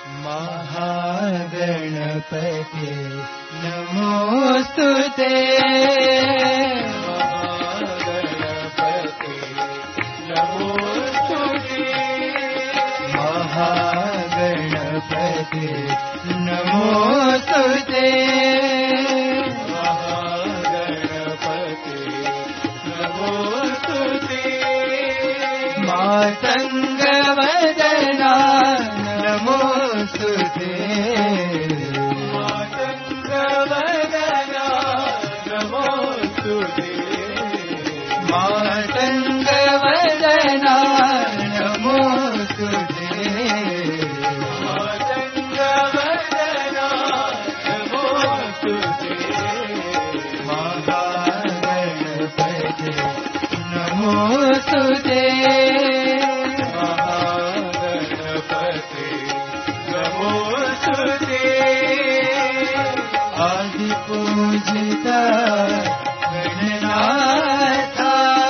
महागणपते नमोस्तुते महागणपते नमोस्तुते महागणपते नमोस्तुते मातंगवदना नमोस्तुते मातंगवदना नमोस्तुते मातंगवदना नमोस्तुते मातंगवदना नमोस्तुते महागणपते नमोस्तुते आदिपूजिता गणनाथा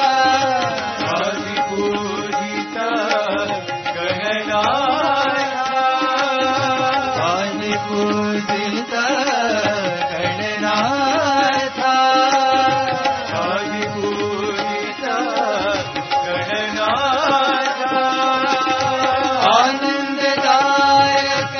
आदिपूजिता गणनाथा आदिपूजिता गणनाथा आदिपूजिता गणनाथा आनंददायक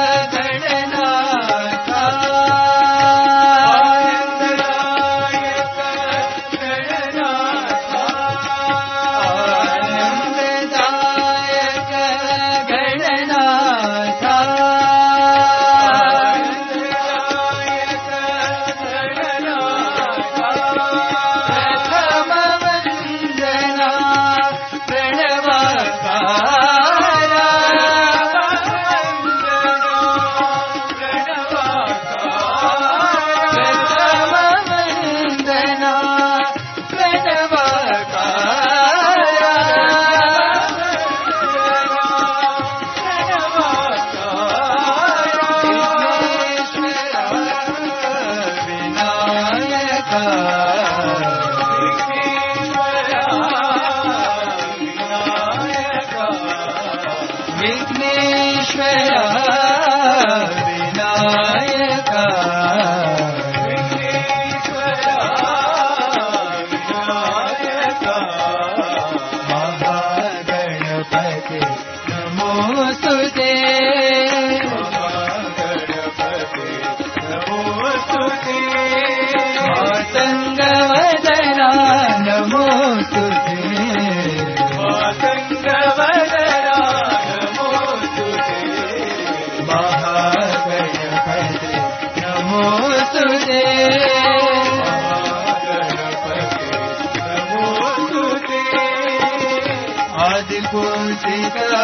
आदिपूजिता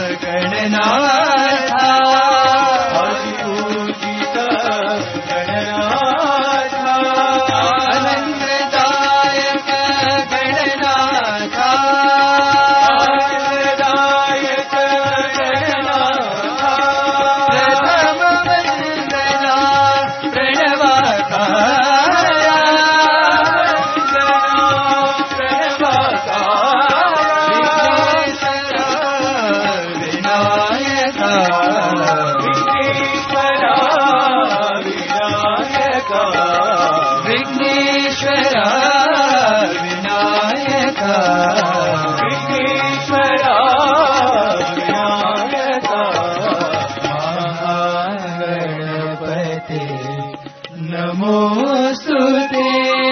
गणनाथा आदिपूजिता गणनाथा आनंददायक गणनाथा आनंददायक गणनाथा प्रथम वंदना प्रणवाकारा विघ्नेश्वरा विनायका विघ्नेश्वरा विनायका महागणपते नमोस्तुते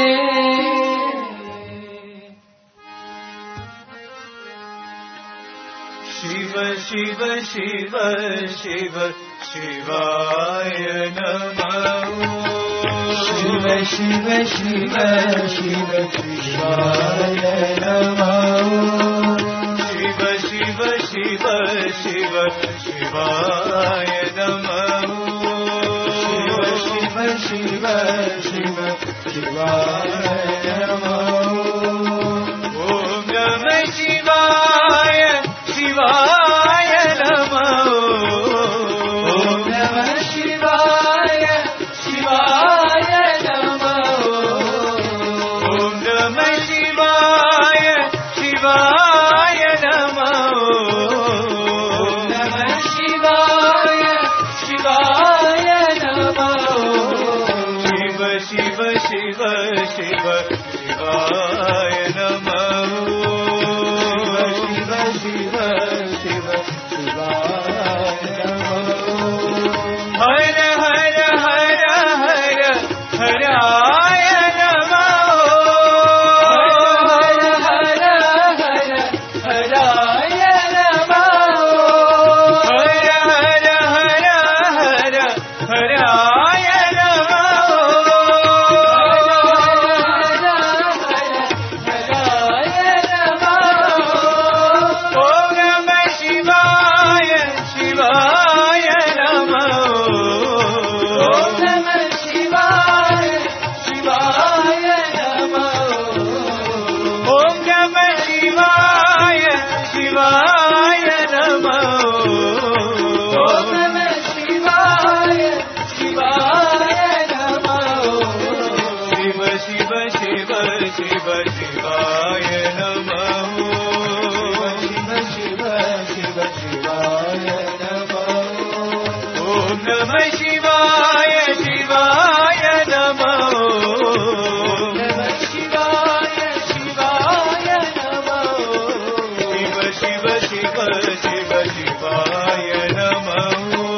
शिव शिव शिव शिव शिवाय नमः शिव शिव शिव शिव शिवाय नमः शिव शिव शिव शिव शिवाय नमः शिव शिव शिव शिवाय नमः ओम नमः शिवाय शिवाय नमः ओम नमः शिवाय शिवाय नमः ओम नमः शिवाय शिवाय नमः ओम नमः शिवाय शिव शिवाय नमः। हर हर हर हर हराय नमः। हर हर हर हराय नमः। हर हर हर हर हराय नमः। शिव शिवाय नमः। शिव शिव शिव शिवाय नमः। ओम नमः शिवाय शिवाय नमः। नमः शिवाय शिवाय नमः। शिव शिव शिव शिव शिवाय नमः।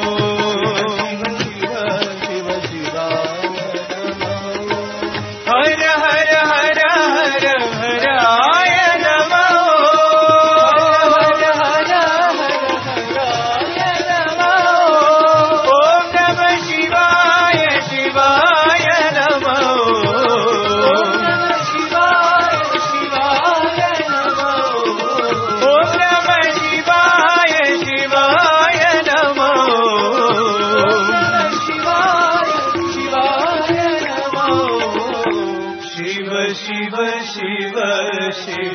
शिव शिव शिवाय नमः। हर हर हर हर हराय नमः। हर हर हर हराय नमः। ओम नमः शिवाय शिवाय नमः। ओम नमः शिवाय शिवाय नमः। ओम नमः शिवाय शिवाय नमः। ओम नमः शिवाय शिवाय नमः। शिव शिव शिव शिव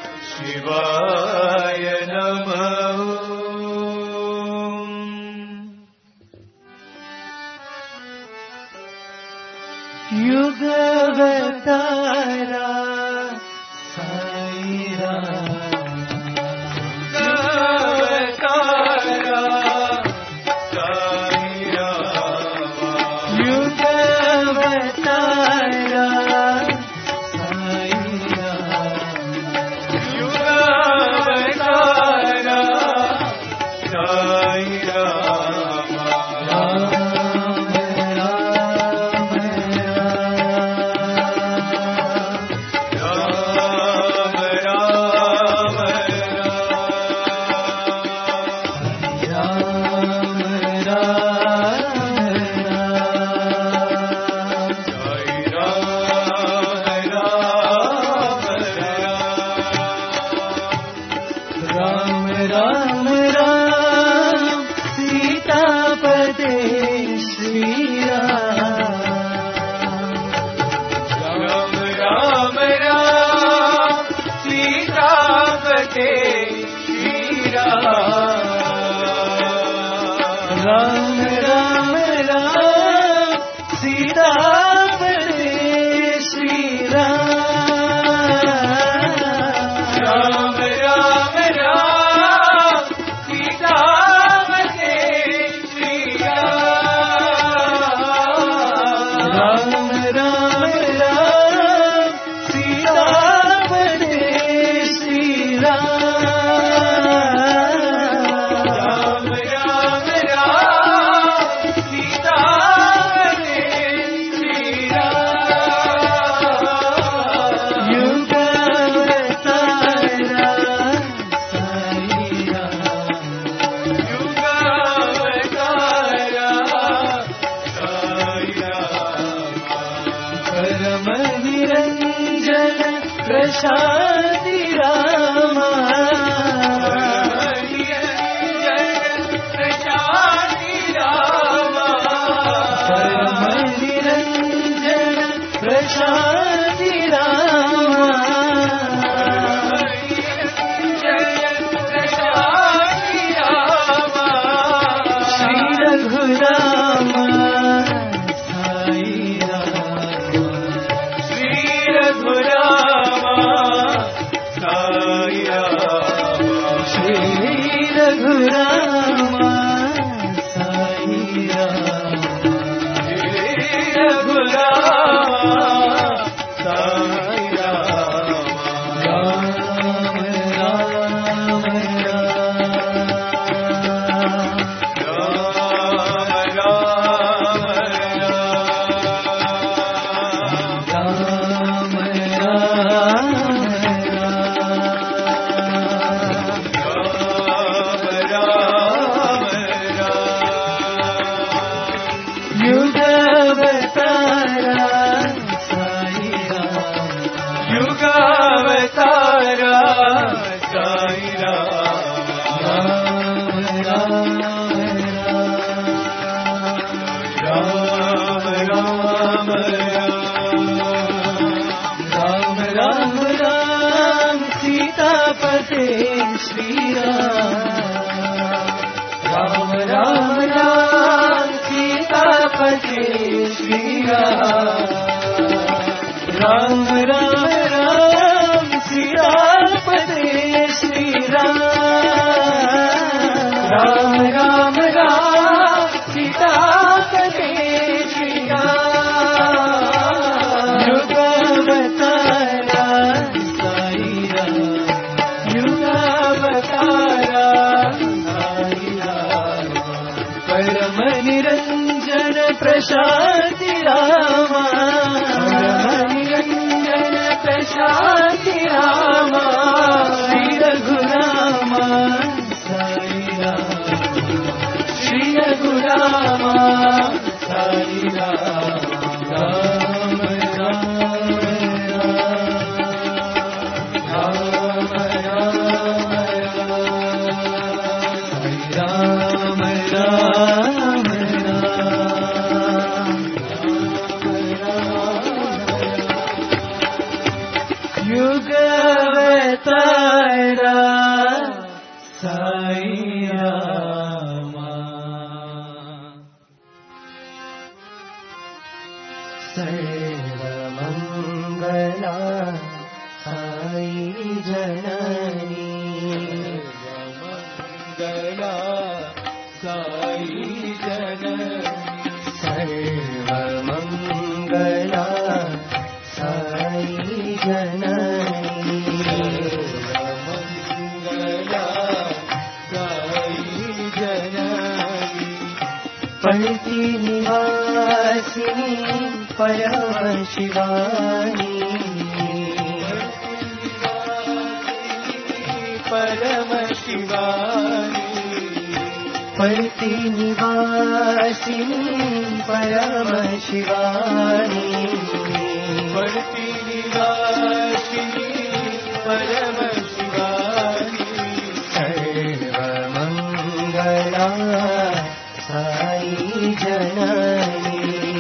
शिवाय नमः। युगवतारा साई राम। युगवतारा साई राम। युगवतारा राम राम राम सीतापते श्री राम। राम राम राम सीतापते श्री राम। राम राम राम सीतापते श्री राम। निरंजन प्रशांति रामा। निरंजन प्रशांति रामा। निरंजन प्रशांति रामा। निरंजन प्रशांति रामा। श्री रघुरामा रघुरामा साई राम। रघुरामा साई राम। राम राम राम श्री राम राम राम सीतापते श्री राम राम राम सीतापते श्री राम राम राम सीतापते श्री युगावतारा साई राम युगावतारा साई राम परम निरंजन प्रशांति रामा निरंजन प्रशांति रामा श्री रघुरामा साई राम श्री रघुरामा साई राम राम राम युगवतारा साई रामा सर्वमंगला साई जननी सर्वमंगला साई जननी सर्वमंगला साई जननी सर्वमंगला साई जननी पलती निवासिनी परम शिवानी परम शिवानी पलती निवासिनी परम शिवानी पलती निवासिनी परम शिवानी सर्वमंगला साई जननी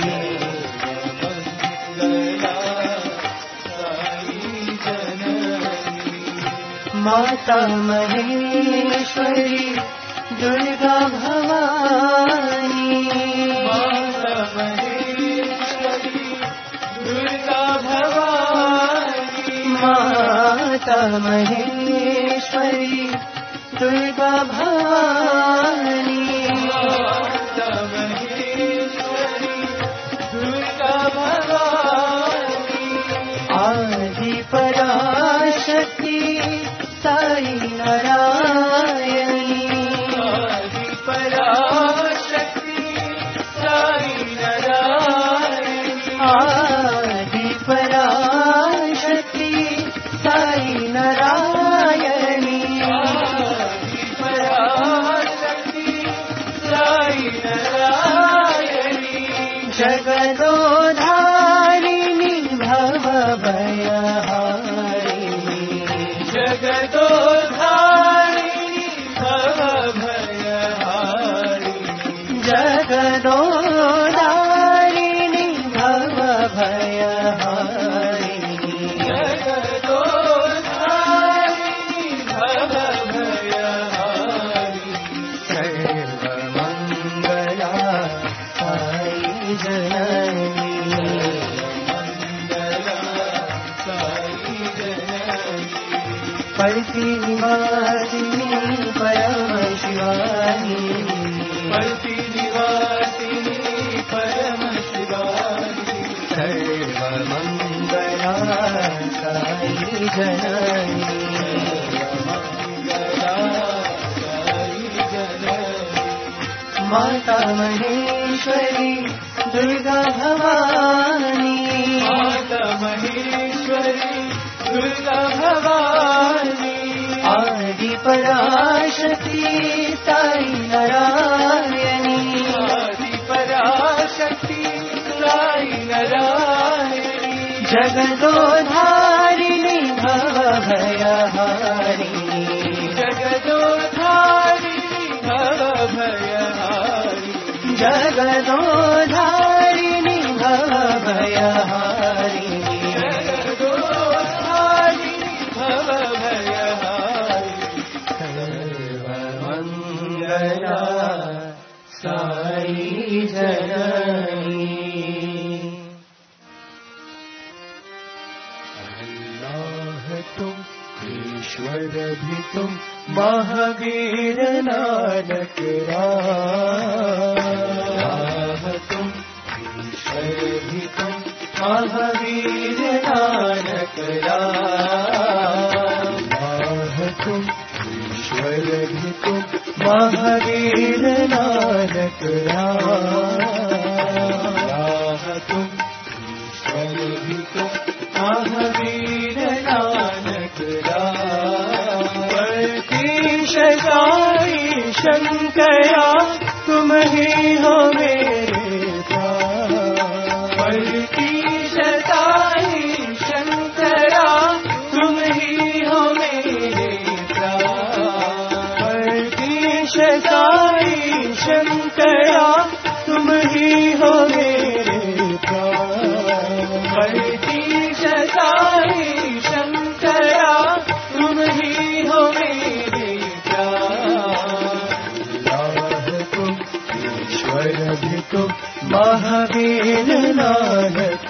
सर्वमंगला साई जननी माता महेश्वरी दुर्गा भवानी माता महेश्वरी दुर्गा भवानी माता महेश्वरी दुर्गा भवानी माता महेश्वरी दुर्गा भवानी आदि पराशक्ति साई नारायणी आदि पराशक्ति साई नारायणी आदि पराशक्ति साई नारायणी आदि पराशक्ति साई नारायणी जगदोधारिणी भवभयहारिणी जगदोधारिणी भवभयहारिणी जगदोधारिणी भवभयहारिणी जगदोधारिणी भवभयहारिणी सर्वमंगला साई जननी पलती निवासिनी परम शिवानी पलती निवासिनी परम शिवानी सर्वमंगला साई जननी सर्वमंगला साई जननी माता महेश्वरी दुर्गा भवानी माता महेश्वरी दुर्गा भवानी आदि पराशक्ति साई नारायणी आदि पराशक्ति साई नारायणी जगदोधारिणी भवभयहारिणी जगदोधारिणी भवभयहारिणी जगदोधारिणी भवभयहारिणी जगदोधारिणी भवभयहारिणी मंगला साई जननी। अल्लाह तुम, ईश्वर भी तुम, महावीर नानक राम। तुम ईश्वर भी तुम, महावीर नानक राम। तुम ईश्वर भी तुम, महावीर नानक राम। तुम ईश्वर भी तुम, महावीर नानक राम। परतीश साई शंकरा तुम ही हो मेरे प्राण। परतीश साई शंकरा तुम ही हो मेरे प्राण। परतीश साई शंकरा तुम ही हो मेरे प्राण। परतीश साई शंकरा तुम ही हो मेरे प्राण। अल्लाह तुम, ईश्वर भी तुम, महावीर नानक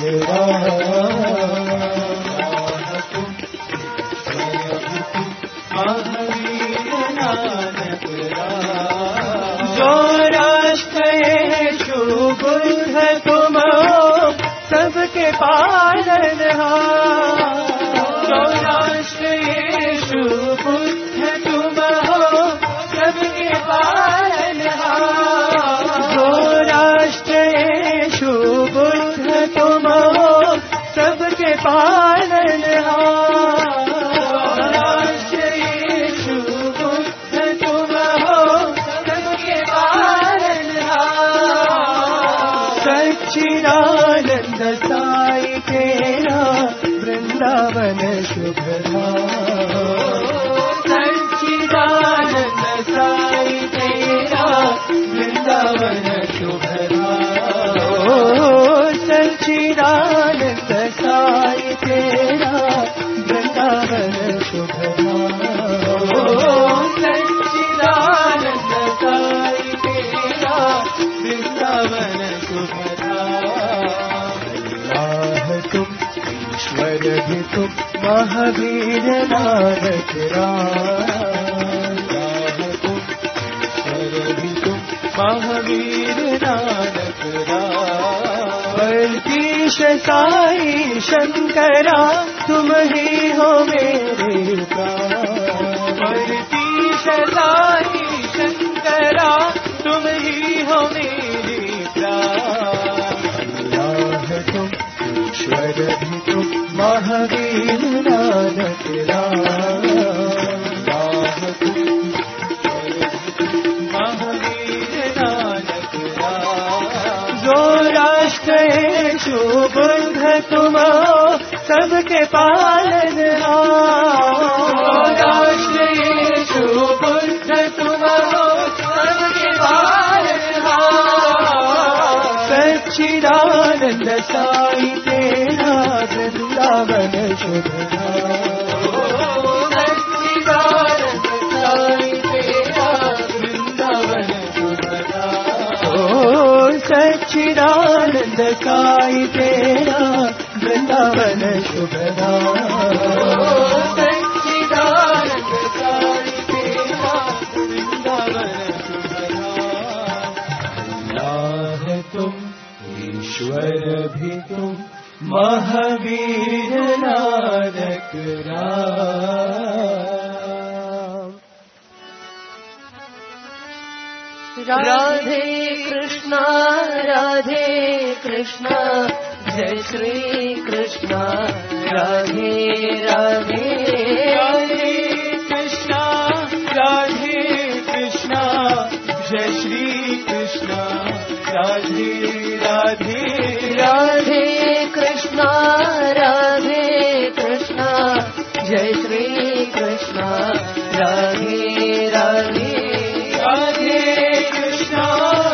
राम। तुम ईश्वर भी तुम, महावीर नानक राम। जो राष्ट्र यीशु बुद्ध तुम सबके पालनहार। जो राष्ट्र यीशु बुद्ध तुम हो सबके पालनहार। जो राष्ट्र यीशु बुद्ध तुम हो सबके पालनहार। राष्ट्र यीशु बुद्ध तुम हो सबके पालनहार। सच्चिदानंद साई तेरा वृंदावन शुभ धाम। सच्चिदानंद साई तेरा वृंदावन शुभ धाम। सच्चिदानंद साई तेरा वृंदावन शुभ धाम। सच्चिदानंद साई तेरा वृंदावन शुभ धाम। अल्लाह तुम, ईश्वर भी तुम, महावीर नानक राम। तुम ईश्वर भी तुम, महावीर नानक राम। परतीश साई शंकरा तुम ही हो मेरे प्राण। परतीश साई शंकरा तुम ही हो मेरे प्राण। अल्लाह तुम, ईश्वर भी तुम, महावीर नानक राम। तुम महावीर नानक राम। जो राष्ट्र यीशु बुद्ध तुम सबके पालनहार। राष्ट्र यीशु बुद्ध तुम सबके पालनहार। सच्चिदानंद साई तेरा वृंदावन शुभ धाम। सच्चिदानंद साई तेरा वृंदावन शुभ धाम। सच्चिदानंद साई तेरा वृंदावन शुभ धाम। सच्चिदानंद साई तेरा वृंदावन शुभ धाम। अल्लाह तुम, ईश्वर भी तुम, महावीर नानक राम। राधे कृष्णा जय श्री कृष्णा राधे राधे। राधे कृष्णा जय श्री कृष्णा राधे राधे। राधे कृष्णा जय श्री कृष्णा राधे राधे। राधे कृष्णा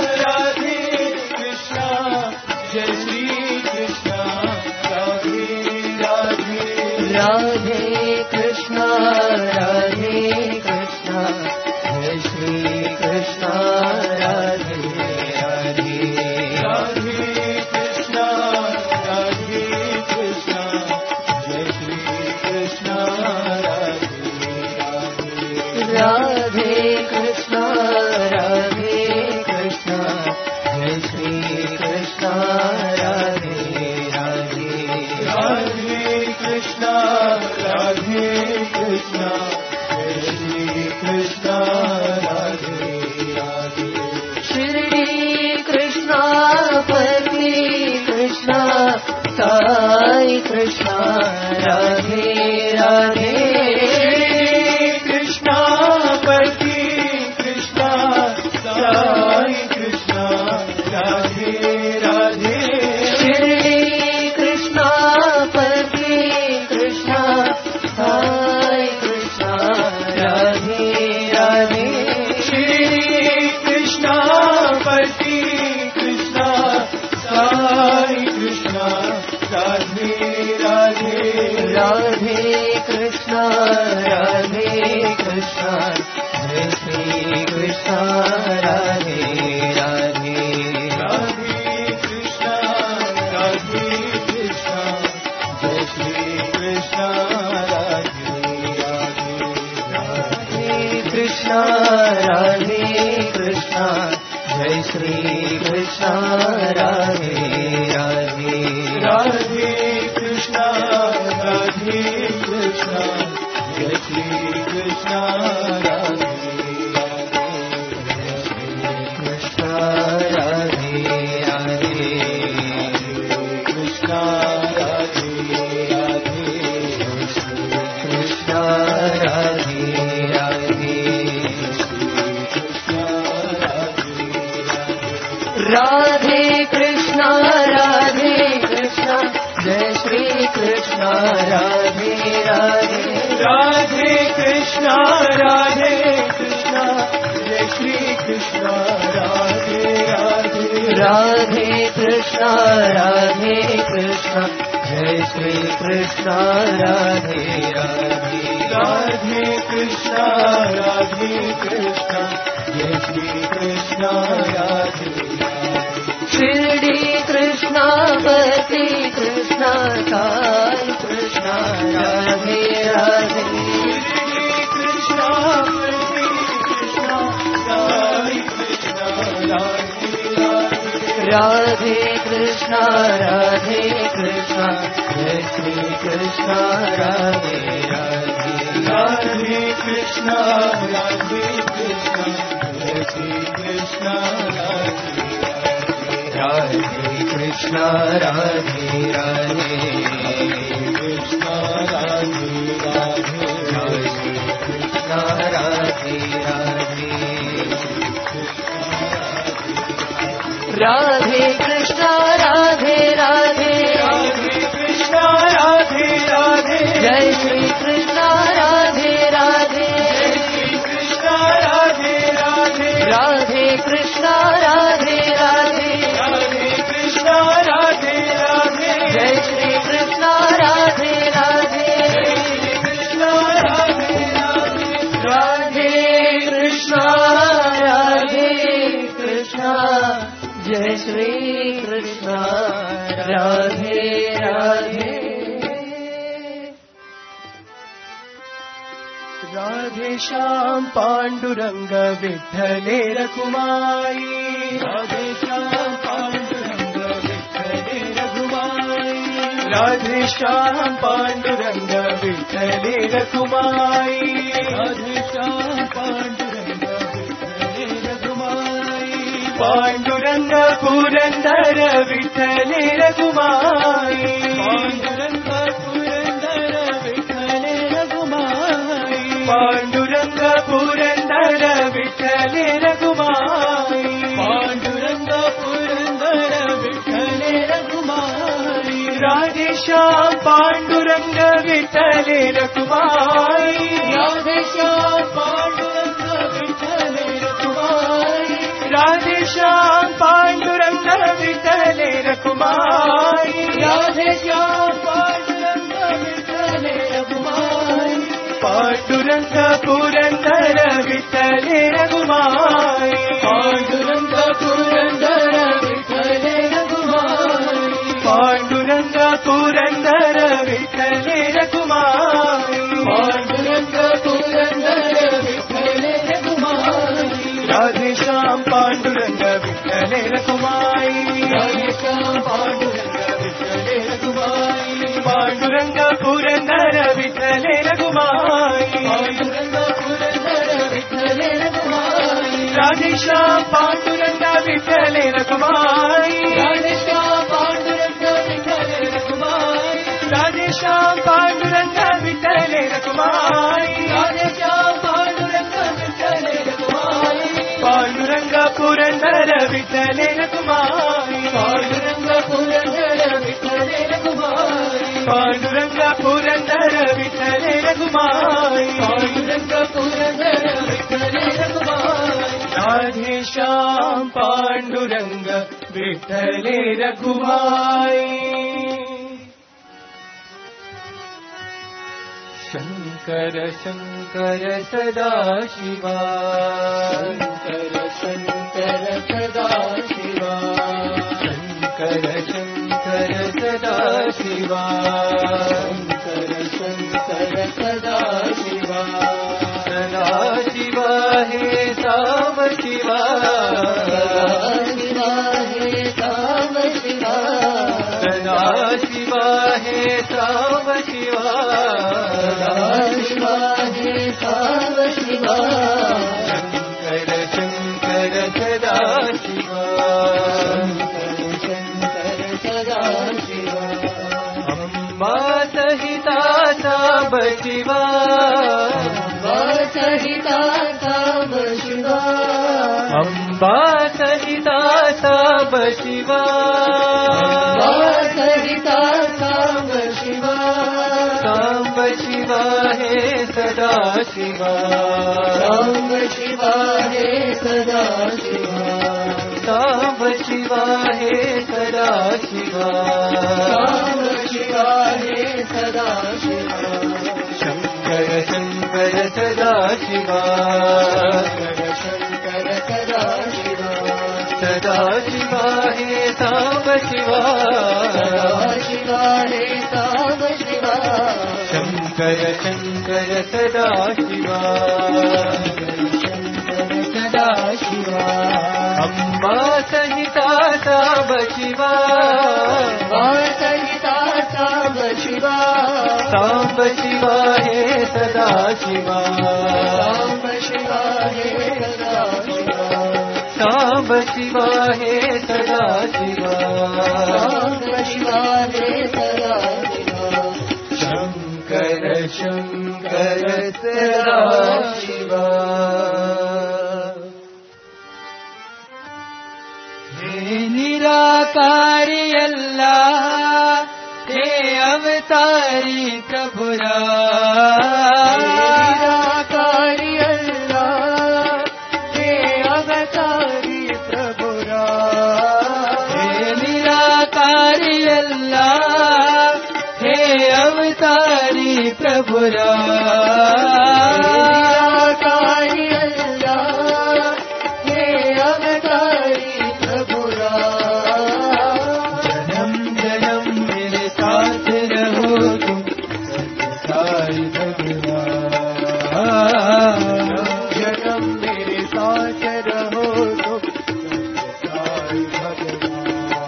जय श्री कृष्णा राधे राधे। राधे कृष्णा जय श्री कृष्ण राधे राधे राधे कृष्णा राधे कृष्णा जय श्री कृष्ण राधे राधे राधे कृष्ण राधे कृष्ण जय श्री कृष्ण राधे राधे राधे कृष्णा राधे कृष्णा जय श्री कृष्ण राधे राधे श्री कृष्ण पति कृष्ण साई कृष्ण राधे राधे कृष्णा पति कृष्णा साई कृष्णा राधे राधे श्री कृष्ण पति कृष्ण साई कृष्ण राधे राधे श्री कृष्णा पति कृष्णा साई कृष्णा राधे राधे राधे कृष्ण राधे कृष्ण जय श्री कृष्ण राधे राधे राधे कृष्णा राधे कृष्णा जय श्री कृष्ण राधे राधे राधे कृष्ण राधे कृष्ण जय श्री कृष्ण राधे राधे राधे कृष्णा राधे कृष्णा जय श्री कृष्ण राधे कृष्ण राधे राधे कृष्णा राधे राधे कृष्ण राधे राधे राधे कृष्ण राधे कृष्ण जय श्री कृष्ण राधे राधे राधे कृष्णा राधे कृष्णा जय श्री कृष्ण राधे राधे राधे कृष्ण राधे कृष्ण जय श्री कृष्ण राधे राधे राधे कृष्णा राधे कृष्णा जय श्री कृष्ण राधे शिरडी कृष्ण पति कृष्ण साई कृष्ण राधे राधे कृष्णा कृष्णा साई कृष्ण राधे राधे कृष्ण राधे कृष्ण जय श्री कृष्ण राधे राधे राधे कृष्णा राधे कृष्णा जय श्री कृष्ण राधे राधे कृष्ण राधे राधे कृष्णा राधे राधे राधे कृष्ण राधे राधे राधे कृष्ण राधे राधे राधे कृष्णा राधे राधे जय श्री कृष्ण राधे राधे श्री कृष्णा राधे राधे राधे कृष्ण राधे राधे राधे कृष्णा राधे राधे जय श्री कृष्ण राधे राधे श्री कृष्णा राधे राधे राधे कृष्ण राधे कृष्ण जय श्री कृष्ण राधे राधे राधे श्याम पांडुरंग विठ्ठले रघुमाई राधे श्याम पांडुरंग विठ्ठले रघुमाई राधे श्याम पांडुरंग विठ्ठले रघुमाई राधे श्याम पांडुरंग विठ्ठले रघुमाई पांडुरंग पुरंदर विठ्ठले रघुमाई पांडुरंग पुरंदर विठ्ठले रघुमाई पांडुरंग पुरंदर विठ्ठले रघुमाई पांडुरंग पुरंदर विठ्ठले रघुमाई राधे श्याम पांडुरंग विठ्ठले रघुमाई राधे श्याम पांडुरंग विठ्ठले रघुमाई राधे श्याम पांडुरंग विठ्ठले रघुमाई राधे श्याम पांडुरंग विठ्ठले रघुमाई पांडुरंग पांडुरंग पुरंदर विठ्ठले रघुमाई पांडुरंग पुरंदर विठ्ठले रघुमाई पांडुरंग पुरंदर विठ्ठले रघुमाई पांडुरंग पुरंदर विठ्ठले रघुमाई राधेश्याम पांडुरंग विठ्ठले रघुमाई राधेश्याम पांडुरंग विठ्ठले रघुमाई पांडुरंग पुरंदर विठ्ठले रघुमाई पांडुरंग पुरंदर विठ्ठले रघुमाई राधेश्याम पांडुरंग विठ्ठले रघुमाई राधेश्याम पांडुरंग विठ्ठले रघुमाई राधेश्याम पांडुरंग विठ्ठले रघुमाई राधेश्याम पांडुरंग विठ्ठले रघुमाई पांडुरंग पुरंदर विठ्ठले रघुमाई पांडुरंग पुरंदर विठ्ठले रघुमाई पांडुरंग पुरंदर विठ्ठले रघुमाई पांडुरंग पुरंदर विठ्ठले रघुमाई राधेश्याम पांडुरंग विठ्ठले रघुमाई शंकर शंकर सदाशिवा शंकर शंकर सदाशिवा शंकर शंकर सदाशिवा शंकर शंकर सदाशिवा सदाशिवा हे साम शिवा सदाशिवा हे साम शिवा सदाशिवा हे साम शिवा सदाशिवा हे साम शिवा शंकर शंकर सदाशिवा शंकर सदाशिवा अम्बा सहिता साब शिवा अम्बा सहिता साब शिवा अम्बा सहिता साब शिवा अम्बा सहिता साब शिवा साब शिवा हे सदा शिवा साब शिवा हे सदा शिवा साब शिवा हे सदा शिवा साब शिवा हे सदा शिवा शंकर शंकर सदा शिवा शंकर सदा शिवा सदा शिवा हे साब शिवा सदा शिवा हे साब शिवा शंकर शंकर सदा शिवा शंकर सदा शिवा अम्बा सहिता साब शिवा अम्बा सहिता साब शिवा साब शिवा हे सदा शिवा साब शिवा हे सदा शिवा साब शिवा हे सदा शिवा साब शिवा हे सदा शिवा शंकर शंकर सदा शिवा हे निराकारी अल्लाह हे अवतारी प्रभुरा निराकारी अल्लाह हे अवतारी प्रभुरा हे निराकारी अल्लाह हे अवतारी प्रभुरा निराकारी अल्लाह हे अवतारी प्रभुरा जन्म जन्म मेरे साथ रहो तुम सारी भगवा जन्म मेरे साथ रहो तुम सारी भगवा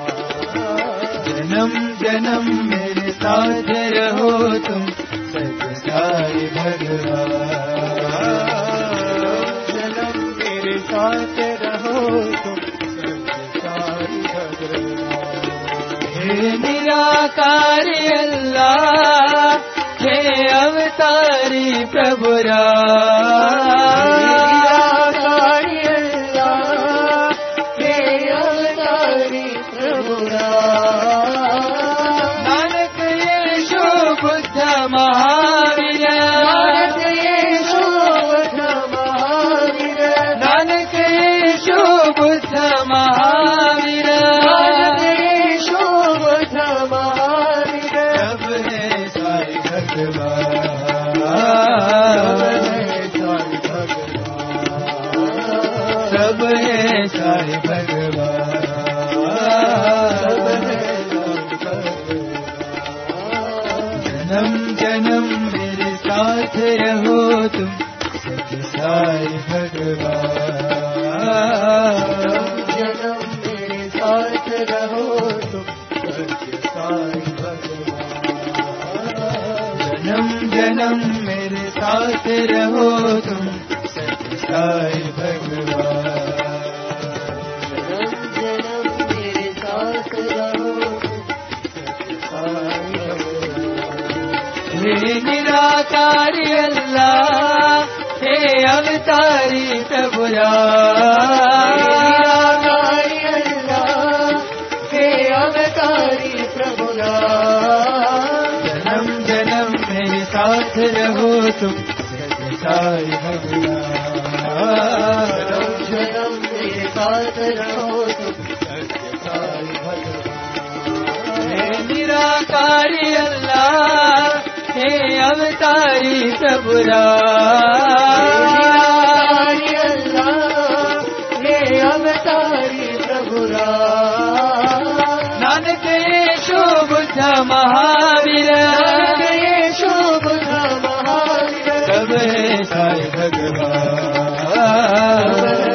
जन्म जन्म मेरे साथ रहो तुम सारी भगवा जन्म मेरे साथ रहो तुम सारी भगवा हे निराकारी अल्लाह हे अवतारी प्रभुरा निराकारी अल्लाह हे अवतारी प्रभुरा नानक येशु बुद्ध महावीर नानक येशु बुद्ध महावीर नानक येशु बुद्ध महावीर नानक येशु बुद्ध महावीर सब है साई भगवान साई भगवान, सब है जन्म जन्म मेरे साथ रहो तुम सत्य साई भगवान, जन्म मेरे साथ रहो तुम सत्य साई भगवान, जन्म जन्म मेरे साथ रहो तुम सत्य साई भगवान, जन्म जन्म मेरे साथ रहो सत्य साई भगवान। हे निराकारी अल्लाह, हे अवतारी प्रभु निराकारी अल्लाह, हे अवतारी प्रभु जन्म जन्म मेरे साथ रहो तुम सत्य साई भगवान, जन्म जन्म मेरे साथ रहो तुम सत्य साई भगवान। हे निराकारी अल्लाह, हे अवतारी प्रभु निराकारी अल्लाह, हे अवतारी प्रभु नानक येशु बुद्ध महावीर, नानक येशु बुद्ध महावीर, सब है साई भगवान,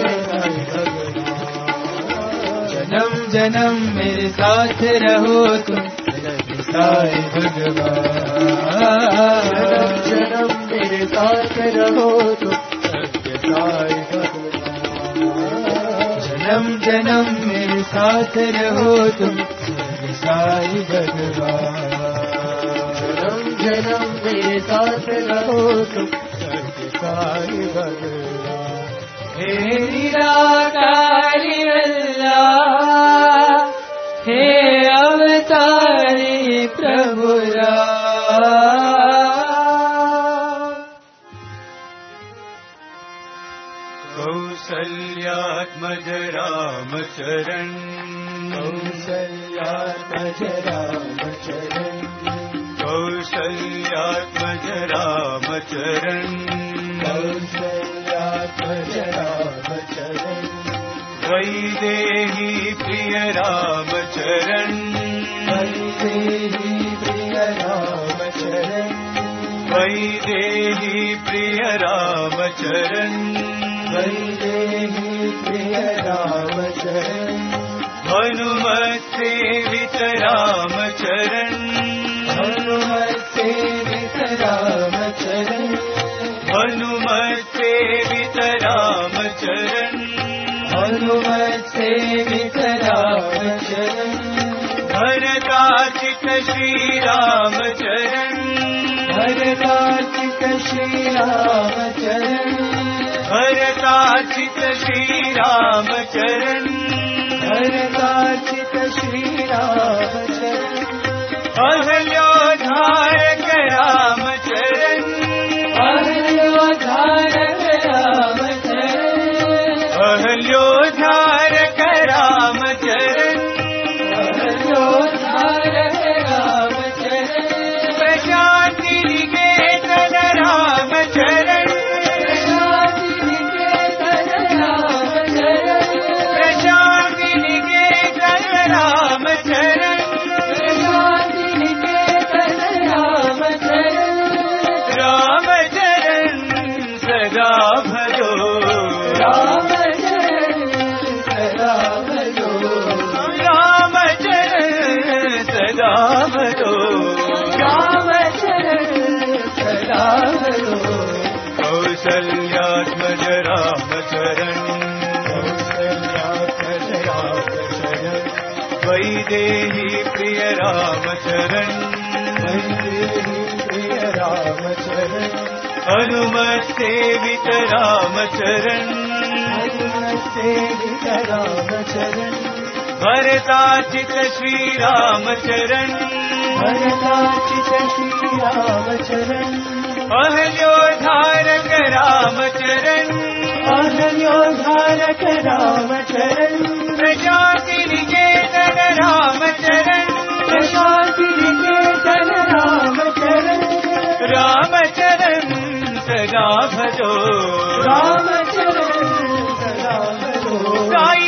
जन्म जन्म मेरे साथ रहो तुम साई भगवान, जन्म मेरे साथ रहो तुम सत्य साई भगवान, जन्म जन्म मेरे साथ रहो तुम सत्य साई भगवान, जन्म जन्म मेरे साथ रहो तुम सत्य साई भगवान। हे निराकारी अल्लाह, हे अवतारी प्रभु कौसल्यात्मज रामचरण, कौसल्यात्मज रामचरण, कौसल्यात्मज रामचरण, कौसल्यात्मज रामचरण, वैदेही प्रिय रामचरण, वैदेही प्रिय रामचरण, वैदेही प्रिय रामचरण, वैदेही प्रिय रामचरण, हनुमत सेवित रामचरण, हनुमत सेवित रामचरण, हनुमत सेवित रामचरण, हनुमत सेवित रामचरण, भरताचित श्री रामचरण, भरताचित श्री रामचरण, भरताचित श्री रामचरण, भरताचित श्री रामचरण, अहल्योद्धारक रामचरण, अहल्योद्धारक रामचरण, अहल्योद्धारक रामचरण, अहल्योद्धारक रामचरण, प्रशांति निकेतन रामचरण, प्रशांति निकेतन रामचरण, प्रशांति निकेतन रामचरण, रामचरण सदा भजो, रामचरण सदा भजो, रामचरण सदा भजो, रामचरण सदा भजो, कौसल्यात्मज रामचरण, कौसल्यात्मज रामचरण, वैदेही प्रिय रामचरण, वैदेही प्रिय रामचरण, हनुमत सेवित रामचरण, हनुमत सेवित रामचरण, भरताचित श्री रामचरण, भरताचित श्री रामचरण, अहल्योद्धारक रामचरण, अहल्योद्धारक रामचरण, प्रशांति निकेतन रामचरण, प्रशांति निकेतन रामचरण, रामचरण सदा भजो, रामचरण सदा भजो, साई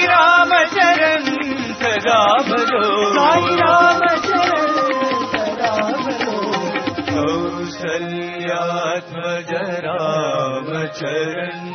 सीतात्मज रामचरण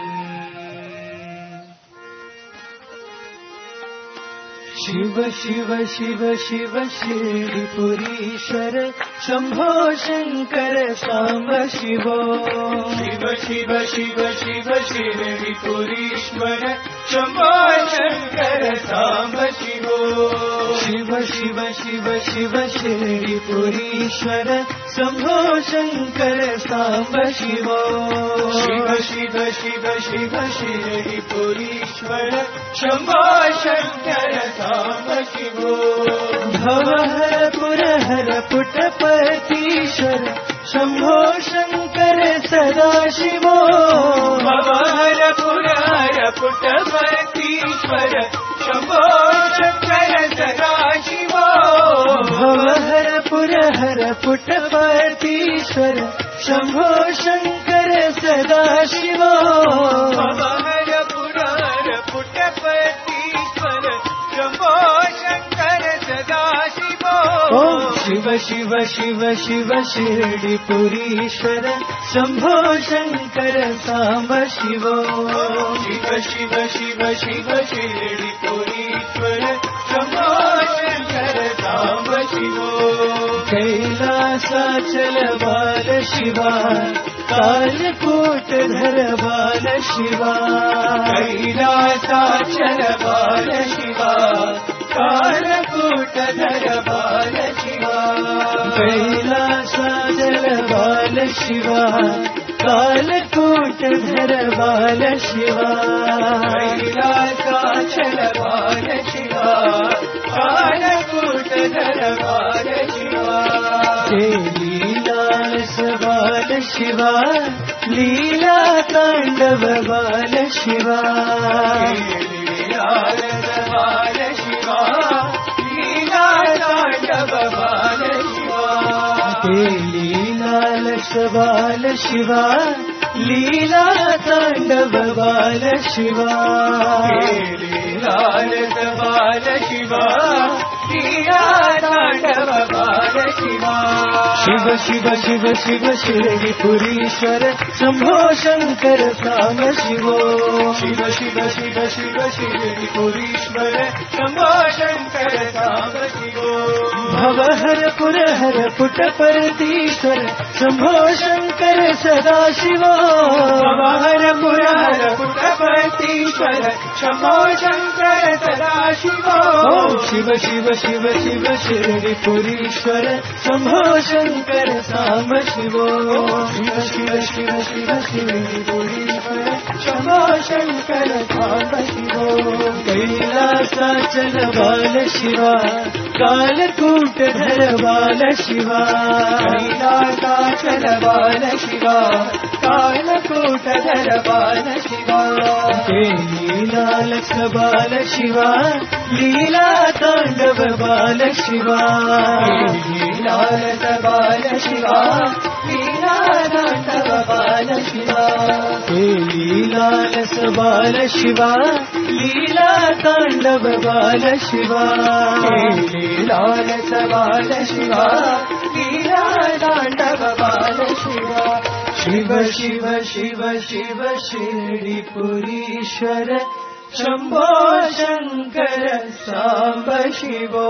शिव शिव शिव शिव शिरडीपुरीश्वर शंभो शंकर सांब शिवो शिव शिव शिव शिव शिरडीपुरीश्वर शंभो शंकर सांब शिवो शिव शिव शिव शिव शिरडीपुरीश्वर शंभो शंकर सांब शिवो शिव शिव शिव शिव शिरडीपुरीश्वर शंभो शंकर सांब शिवो भवहर पुरहर पुटपतीश्वर शंभो शंकर सदा शिवो भवहर पुरहर पुटपतीश्वर शंभो शंकर सदा शिवो भवहर पुरहर पुटपतीश्वर शंभो शंकर सदा शिवो भवहर पुरहर पुटपतीश्वर शंभो शंकर सदा शिवो ओम शिव शिव शिव शिव शिरडीपुरीश्वर शंभो शंकर सांब शिवो शिव शिव शिव शिव शिरडीपुरीश्वर शंभो शंकर सांब शिवो कैलासाचल बाल शिवा कालकूट धर बाल शिवा कैलासाचल बाल शिवा कालकूट धर बाल शिवा कैलासाचल बाल शिवा कालकूट धर बाल शिवा कैलासाचल बाल शिवा कालकूट धर बाल शिवा लीला बाल शिवा लीला तांडव बाल शिवा लीला बाल शिवा लीला तांडव बाल शिवा लीला बाल शिवा लीला तांडव बाल शिवा लीला बाल शिवा लीला तांडव बाल शिवा शिव शिव शिव शिव शिरडीपुरीश्वर शंभो शंकर सांब शिवो शिव शिव शिव शिव शिरडीपुरीश्वर शंभो शंकर सांब शिवो भवहर पुरहर पुटपतीश्वर शंभो शंकर सदा शिवो भवहर पुरहर पुटपतीश्वर शंभो शंकर सदा शिवो शिव शिव शिव शिव शिरडीपुरीश्वर शंभो शंकर सांब शिवो शिव शिव शिव शिव शिरडीपुरीश्वर शंभो शंकर सांब शिवो कैलासाचल बाल शिवा कालकूट धर बाल शिवा कैलासाचल बाल शिवा कालकूट धर बाल शिवा लीलाल बाल शिवा लीला तांडव बाल शिवा लीलाल बाल शिवा लीला तांडव बाल शिवा लीलाल बाल शिवा लीला तांडव बाल शिवा लीलाल बाल शिवा लीला तांडव बाल शिवा शिव शिव शिव शिव शिरडीपुरीश्वर शंभो शंकर सांब शिवो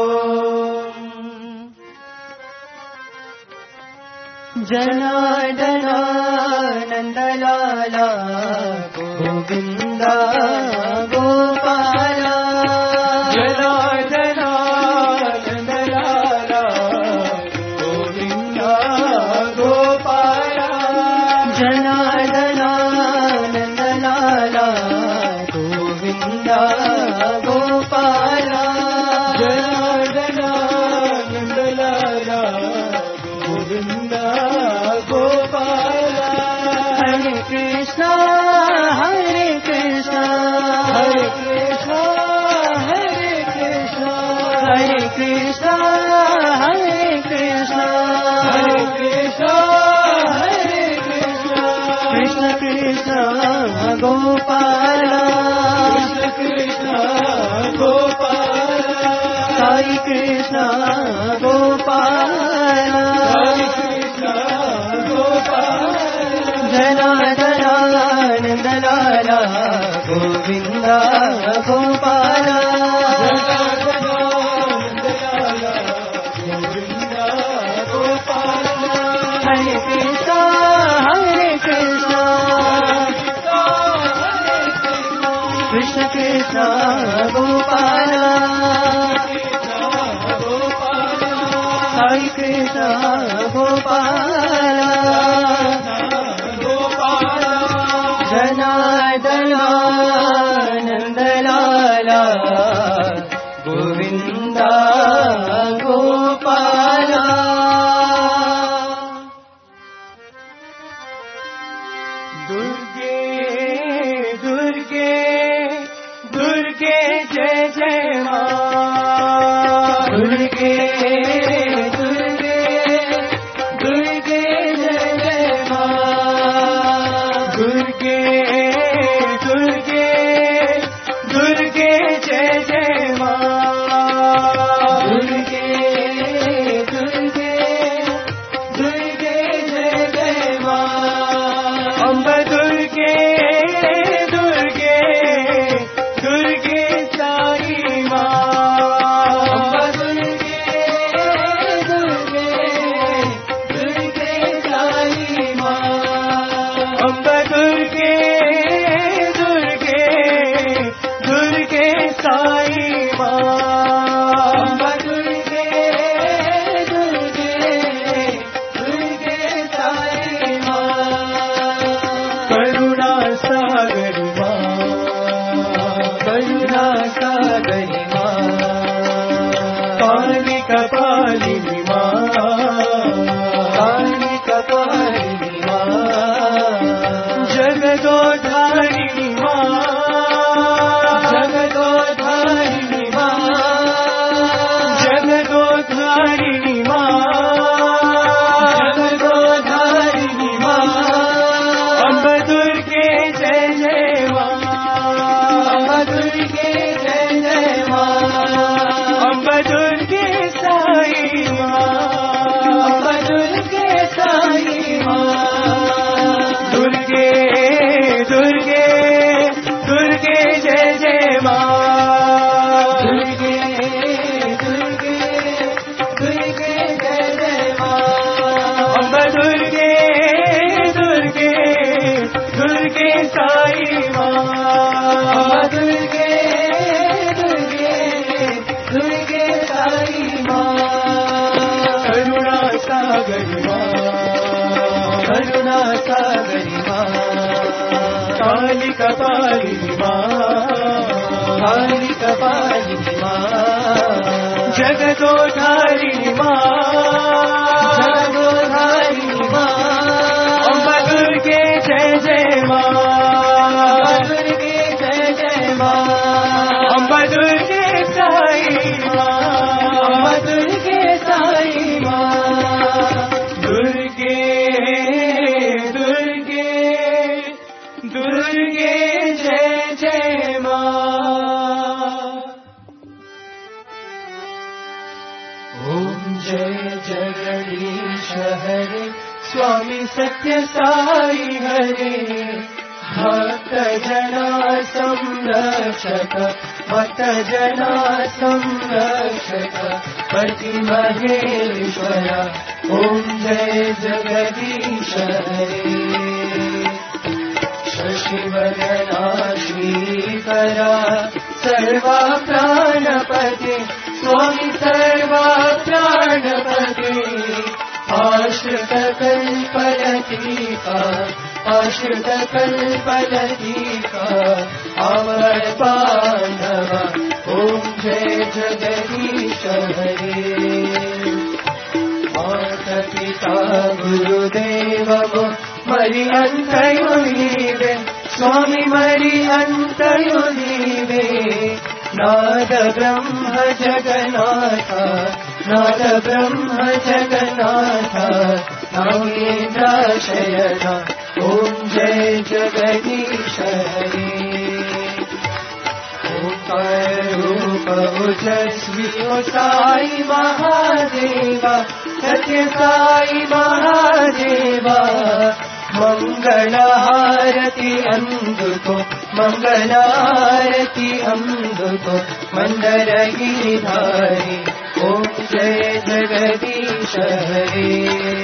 जनार्दना नंदलाला गोविंदा गोपाला जनार्दना नंदलाला गोविंदा गोपाला जनार्दना नंदलाला गोविंदा गोपाला जनार्दना नंदलाला गोविंदा गोपाला हरे कृष्णा हरे कृष्णा हरे कृष्णा हरे कृष्णा हरे कृष्णा हरे कृष्णा हरे कृष्णा हरे कृष्णा कृष्ण कृष्ण गोपाला कृष्ण कृष्ण गोपाला साई कृष्ण गोपाला हरे कृष्ण गोपाला गोपाल हरे कृष्णा कृष्ण कृष्ण गोपाल हरे कृष्ण गोपाल जनार्दना नंदलाला गोविंदा गोपाला दुर्गे दुर्गे दुर्गे जय जय मां दुर्गे दुर्गे दुर्गे जय जय मां दुर्गे दुर्गे दुर्गे जय जय मां दुर्गे दुर्गे दुर्गे जय जय मां अम्ब दुर्गे दुर्गे दुर्गे साई मां अम्ब दुर्गे दुर्गे दुर्गे साई मां अम्ब दुर्गे दुर्गे दुर्गे साई मां अम्ब दुर्गे दुर्गे दुर्गे साई मां करुणा सागरी मां करुणा सागरी मां काली कपालिनी मां काली कपालिनी मां जगदोधारिणी मां जगदोधारिणी मां जगदोधारिणी मां जगदोधारिणी मां अम्ब दुर्गे जय जय मां अम्ब दुर्गे जय जय मां अम्ब दुर्गे साई मां अम्ब दुर्गे साई मां दुर्गे दुर्गे दुर्गे जय जय मां दुर्गे दुर्गे दुर्गे जय जय मां अम्ब दुर्गे दुर्गे दुर्गे साई मां अम्ब दुर्गे दुर्गे दुर्गे साई मां करुणा सागरी मां करुणा सागरी मां काली कपालिनी मां काली कपालिनी मां जगदोधारिणी मां जगदोधारिणी मां अम्ब दुर्गे जय जय मां अम्ब दुर्गे जय जय मां अम्ब दुर्गे साई मां अम्ब दुर्गे साई मां दुर्गे दुर्गे दुर्गे जय जय मां ओम जय जगदीश हरे स्वामी सत्य साई हरे भक्त जना संरक्षक भक्त जना संरक्षक पति महेश्वर ओम जय जगदीश हरे शशिवदना श्रीकरा सर्वा प्राणपते स्वामी सर्वा प्राणपते आश्रित कल्पलतीका आश्रित कल्पलतीका अमर बांधव ओम जय जगदीश हरे माता पिता गुरुदेव मरि अंतयु नीवे स्वामी मरि अंतयु नीवे नाद ब्रह्म जगन्नाथ नाद ब्रह्म जगन्नाथ नागेन्द्राशयन ओम जय जगदीश हरे ओंकार रूप ओजस्वी ओ साई महादेवा सत्य साई महादेवा मंगल हारति अंदुको मंगलारती अमृतो मंदर गिरिधारी ओम जय जगदीश हरे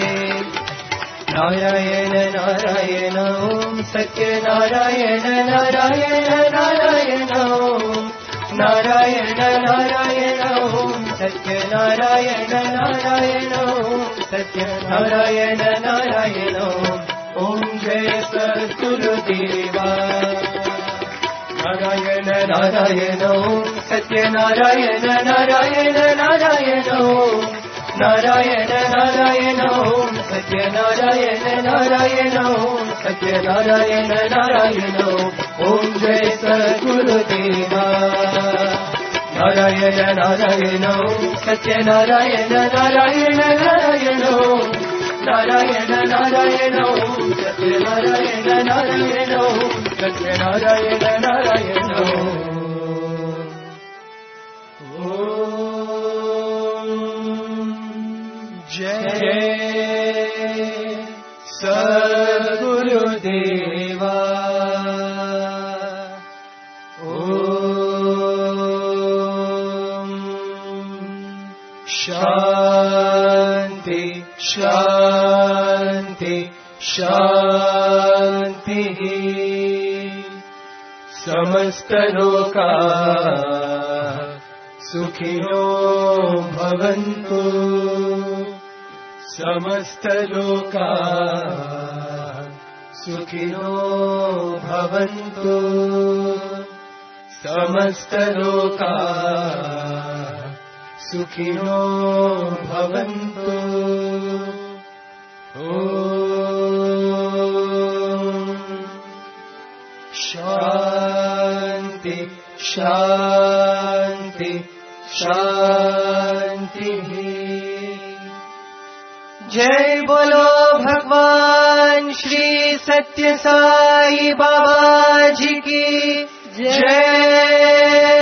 नारायण नारायण ओम सत्य नारायण नारायण नारायण ओम नारायण नारायण ओम सत्य नारायण नारायण ओम सत्य नारायण नारायण ओम जय सद्गुरुदेवा नारायण नारायण ओम सत्य नारायण नारायण नारायण ओम नारायण नारायण ओम सत्य नारायण नारायण ओम सत्य नारायण नारायण ओम जय सद्गुरुदेवा नारायण नारायण ओम सत्य नारायण नारायण नारायण ओम नारायण नारायण ओम सत्य नारायण नारायण ओम सत्य नारायण नारायण जय सद्गुरुदेवा शांति शांति शांति समस्त लोका सुखिनो भवन्तु समस्त लोका सुखिनो भवन्तु समस्त लोका सुखिनो भवन्तु शांति शांति शांति जय बोलो भगवान श्री सत्य साई बाबा जी की जय।